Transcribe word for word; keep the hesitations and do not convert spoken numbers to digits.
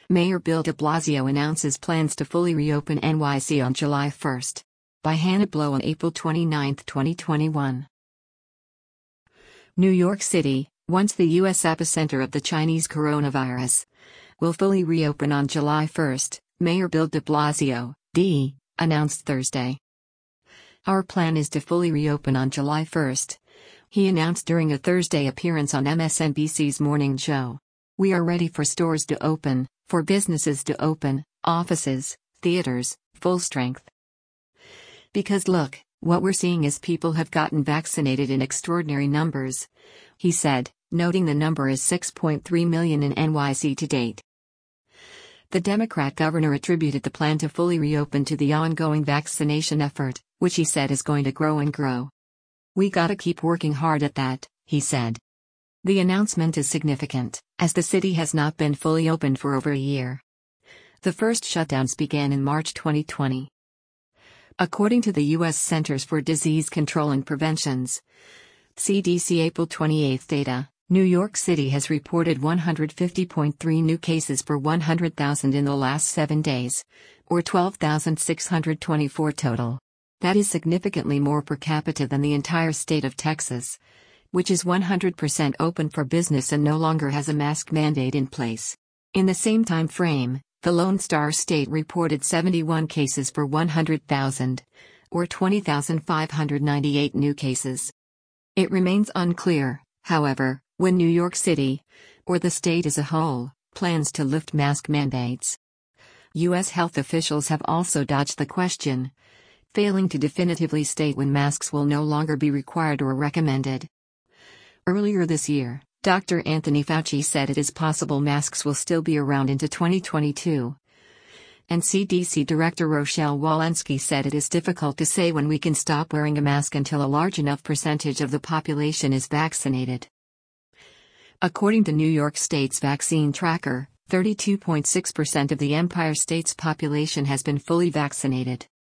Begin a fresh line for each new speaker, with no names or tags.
Mayor Bill de Blasio announces plans to fully reopen N Y C on July first. By Hannah Blow on April twenty-ninth, twenty twenty-one. New York City, once the U S epicenter of the Chinese coronavirus, will fully reopen on July first, Mayor Bill de Blasio, D, announced Thursday. "Our plan is to fully reopen on July first, he announced during a Thursday appearance on M S N B C's Morning Show. "We are ready for stores to open, for businesses to open, offices, theaters, full strength. Because look, what we're seeing is people have gotten vaccinated in extraordinary numbers," he said, noting the number is six point three million in N Y C to date. The Democrat governor attributed the plan to fully reopen to the ongoing vaccination effort, which he said is going to grow and grow. "We gotta keep working hard at that," he said. The announcement is significant, as the city has not been fully opened for over a year. The first shutdowns began in March twenty twenty. According to the U S Centers for Disease Control and Prevention's C D C April twenty-eighth data, New York City has reported one hundred fifty point three new cases per one hundred thousand in the last seven days, or twelve thousand six hundred twenty-four total. That is significantly more per capita than the entire state of Texas, which is one hundred percent open for business and no longer has a mask mandate in place. In the same time frame, the Lone Star State reported seventy-one cases per one hundred thousand, or twenty thousand five hundred ninety-eight new cases. It remains unclear, however, when New York City, or the state as a whole, plans to lift mask mandates. U S health officials have also dodged the question, failing to definitively state when masks will no longer be required or recommended. Earlier this year, Doctor Anthony Fauci said it is possible masks will still be around into twenty twenty-two. And C D C Director Rochelle Walensky said it is difficult to say when we can stop wearing a mask until a large enough percentage of the population is vaccinated. According to New York State's vaccine tracker, thirty-two point six percent of the Empire State's population has been fully vaccinated.